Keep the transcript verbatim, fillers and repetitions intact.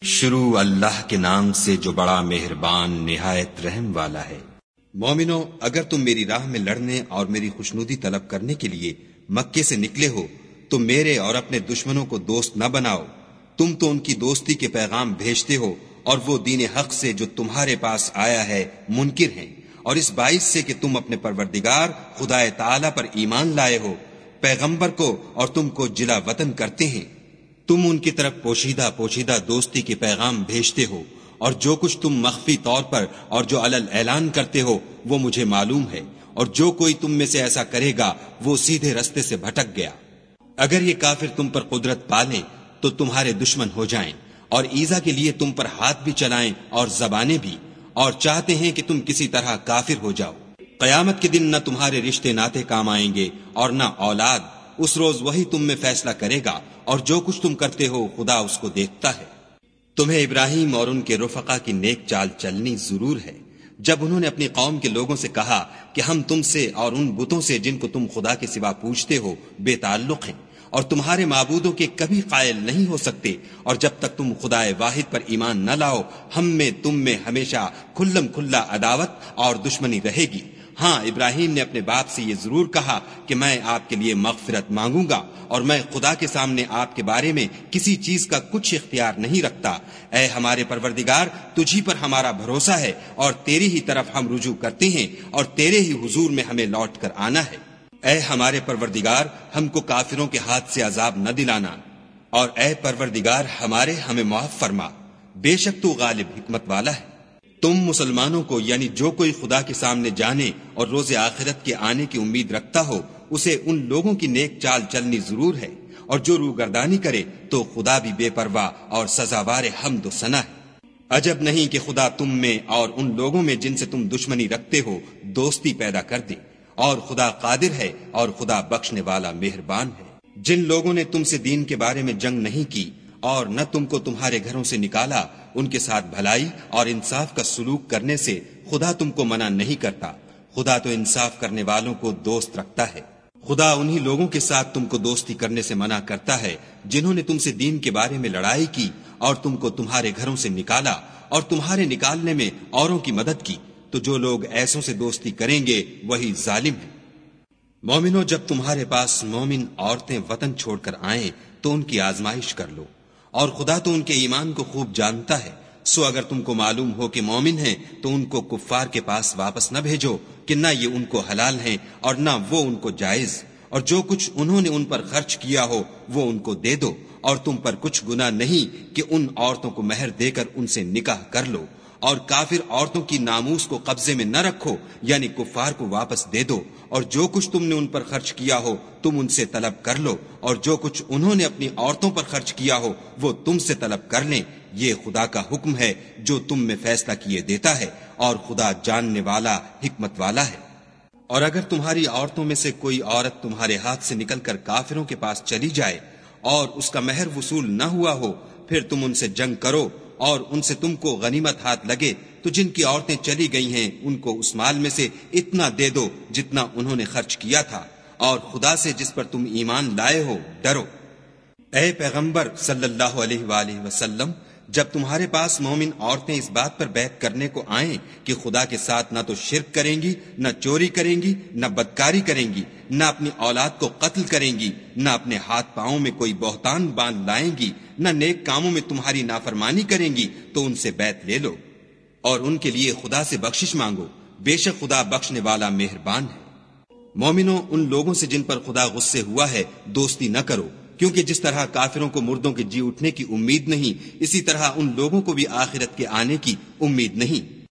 شروع اللہ کے نام سے جو بڑا مہربان نہایت رحم والا ہے۔ مومنو، اگر تم میری راہ میں لڑنے اور میری خوشنودی طلب کرنے کے لیے مکے سے نکلے ہو تو میرے اور اپنے دشمنوں کو دوست نہ بناؤ۔ تم تو ان کی دوستی کے پیغام بھیجتے ہو اور وہ دین حق سے جو تمہارے پاس آیا ہے منکر ہیں، اور اس باعث سے کہ تم اپنے پروردگار خدا تعالی پر ایمان لائے ہو، پیغمبر کو اور تم کو جلا وطن کرتے ہیں۔ تم ان کی طرف پوشیدہ پوشیدہ دوستی کے پیغام بھیجتے ہو، اور جو کچھ تم مخفی طور پر اور جو علل اعلان کرتے ہو وہ مجھے معلوم ہے، اور جو کوئی تم میں سے ایسا کرے گا وہ سیدھے رستے سے بھٹک گیا۔ اگر یہ کافر تم پر قدرت پالیں تو تمہارے دشمن ہو جائیں، اور ایذا کے لیے تم پر ہاتھ بھی چلائیں اور زبانیں بھی، اور چاہتے ہیں کہ تم کسی طرح کافر ہو جاؤ۔ قیامت کے دن نہ تمہارے رشتے ناتے کام آئیں گے اور نہ اولاد، اس روز وہی تم میں فیصلہ کرے گا، اور جو کچھ تم کرتے ہو خدا اس کو دیکھتا ہے۔ تمہیں ابراہیم اور ان کے رفقا کی نیک چال چلنی ضرور ہے، جب انہوں نے اپنی قوم کے لوگوں سے کہا کہ ہم تم سے اور ان بتوں سے جن کو تم خدا کے سوا پوجتے ہو بے تعلق ہیں، اور تمہارے معبودوں کے کبھی قائل نہیں ہو سکتے، اور جب تک تم خدا واحد پر ایمان نہ لاؤ ہم میں تم میں ہمیشہ کھلم کھلا عداوت اور دشمنی رہے گی۔ ہاں، ابراہیم نے اپنے باپ سے یہ ضرور کہا کہ میں آپ کے لیے مغفرت مانگوں گا، اور میں خدا کے سامنے آپ کے بارے میں کسی چیز کا کچھ اختیار نہیں رکھتا۔ اے ہمارے پروردگار، تجھی پر ہمارا بھروسہ ہے، اور تیری ہی طرف ہم رجوع کرتے ہیں، اور تیرے ہی حضور میں ہمیں لوٹ کر آنا ہے۔ اے ہمارے پروردگار، ہم کو کافروں کے ہاتھ سے عذاب نہ دلانا، اور اے پروردگار ہمارے ہمیں معاف فرما، بے شک تو غالب حکمت والا ہے۔ تم مسلمانوں کو، یعنی جو کوئی خدا کے سامنے جانے اور روز آخرت کے آنے کی امید رکھتا ہو، اسے ان لوگوں کی نیک چال چلنی ضرور ہے، اور جو روگردانی کرے تو خدا بھی بے پرواہ اور سزاوار حمد و ثنا ہے۔ عجب نہیں کہ خدا تم میں اور ان لوگوں میں جن سے تم دشمنی رکھتے ہو دوستی پیدا کر دے، اور خدا قادر ہے اور خدا بخشنے والا مہربان ہے۔ جن لوگوں نے تم سے دین کے بارے میں جنگ نہیں کی اور نہ تم کو تمہارے گھروں سے نکالا، ان کے ساتھ بھلائی اور انصاف کا سلوک کرنے سے خدا تم کو منع نہیں کرتا۔ خدا تو انصاف کرنے والوں کو دوست رکھتا ہے۔ خدا انہی لوگوں کے ساتھ تم کو دوستی کرنے سے منع کرتا ہے جنہوں نے تم سے دین کے بارے میں لڑائی کی اور تم کو تمہارے گھروں سے نکالا، اور تمہارے نکالنے میں اوروں کی مدد کی، تو جو لوگ ایسوں سے دوستی کریں گے وہی ظالم ہیں۔ مومنو، جب تمہارے پاس مومن عورتیں وطن چھوڑ کر آئیں تو ان کی آزمائش کر لو، اور خدا تو ان کے ایمان کو خوب جانتا ہے۔ سو اگر تم کو معلوم ہو کہ مومن ہیں تو ان کو کفار کے پاس واپس نہ بھیجو کہ نہ یہ ان کو حلال ہیں اور نہ وہ ان کو جائز، اور جو کچھ انہوں نے ان پر خرچ کیا ہو وہ ان کو دے دو، اور تم پر کچھ گناہ نہیں کہ ان عورتوں کو مہر دے کر ان سے نکاح کر لو، اور کافر عورتوں کی ناموس کو قبضے میں نہ رکھو، یعنی کفار کو واپس دے دو، اور جو کچھ تم نے ان پر خرچ کیا ہو تم ان سے طلب کر لو، اور جو کچھ انہوں نے اپنی عورتوں پر خرچ کیا ہو وہ تم سے طلب کر لیں۔ یہ خدا کا حکم ہے جو تم میں فیصلہ کیے دیتا ہے، اور خدا جاننے والا حکمت والا ہے۔ اور اگر تمہاری عورتوں میں سے کوئی عورت تمہارے ہاتھ سے نکل کر کافروں کے پاس چلی جائے اور اس کا مہر وصول نہ ہوا ہو، پھر تم ان سے جنگ کرو اور ان سے تم کو غنیمت ہاتھ لگے، تو جن کی عورتیں چلی گئی ہیں ان کو اس مال میں سے اتنا دے دو جتنا انہوں نے خرچ کیا تھا، اور خدا سے جس پر تم ایمان لائے ہو ڈرو۔ اے پیغمبر صلی اللہ علیہ وآلہ وسلم، جب تمہارے پاس مومن عورتیں اس بات پر بیعت کرنے کو آئیں کہ خدا کے ساتھ نہ تو شرک کریں گی، نہ چوری کریں گی، نہ بدکاری کریں گی، نہ اپنی اولاد کو قتل کریں گی، نہ اپنے ہاتھ پاؤں میں کوئی بہتان باندھ لائیں گی، نہ نیک کاموں میں تمہاری نافرمانی کریں گی، تو ان سے بیعت لے لو اور ان کے لیے خدا سے بخشش مانگو، بے شک خدا بخشنے والا مہربان ہے۔ مومنوں، ان لوگوں سے جن پر خدا غصے ہوا ہے دوستی نہ کرو، کیونکہ جس طرح کافروں کو مردوں کے جی اٹھنے کی امید نہیں، اسی طرح ان لوگوں کو بھی آخرت کے آنے کی امید نہیں۔